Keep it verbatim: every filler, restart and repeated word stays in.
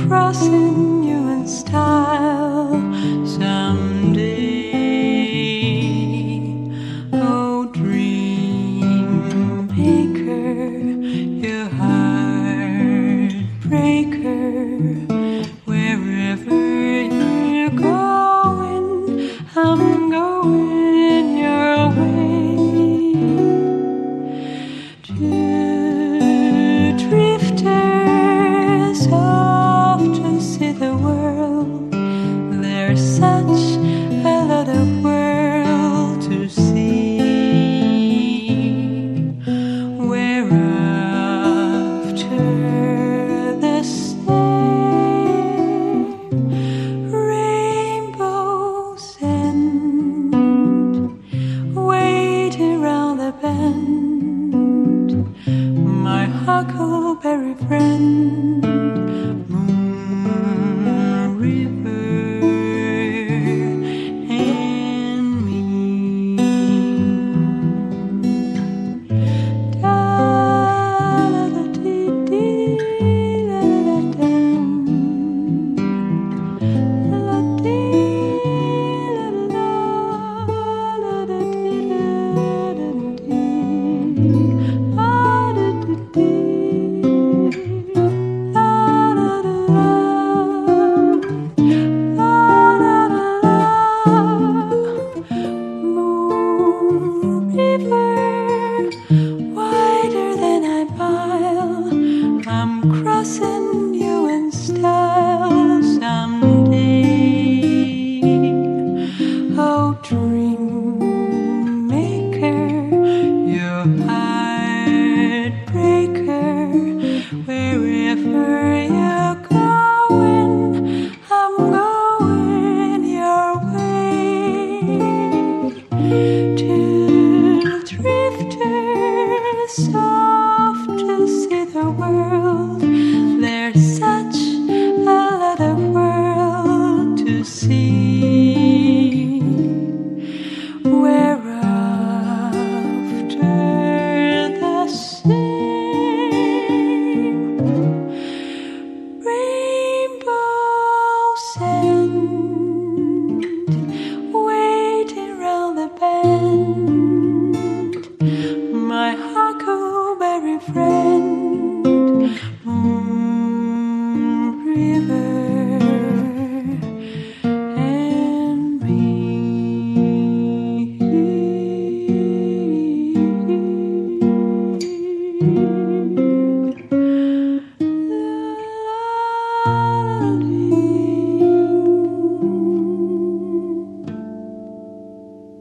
crossing you in style someday. Oh, dream maker, you heartbreaker, wherever you're going, I'm going your way. Two drifters off to see the world. There's such a lot of world to see. We're after the same rainbow's end. Wait around the bend, my huckleberry friend. Moon River and me. Da da da dee dee da da da da dee da da da dee da da dee da da dee. River, wider than a mile, I'm crossing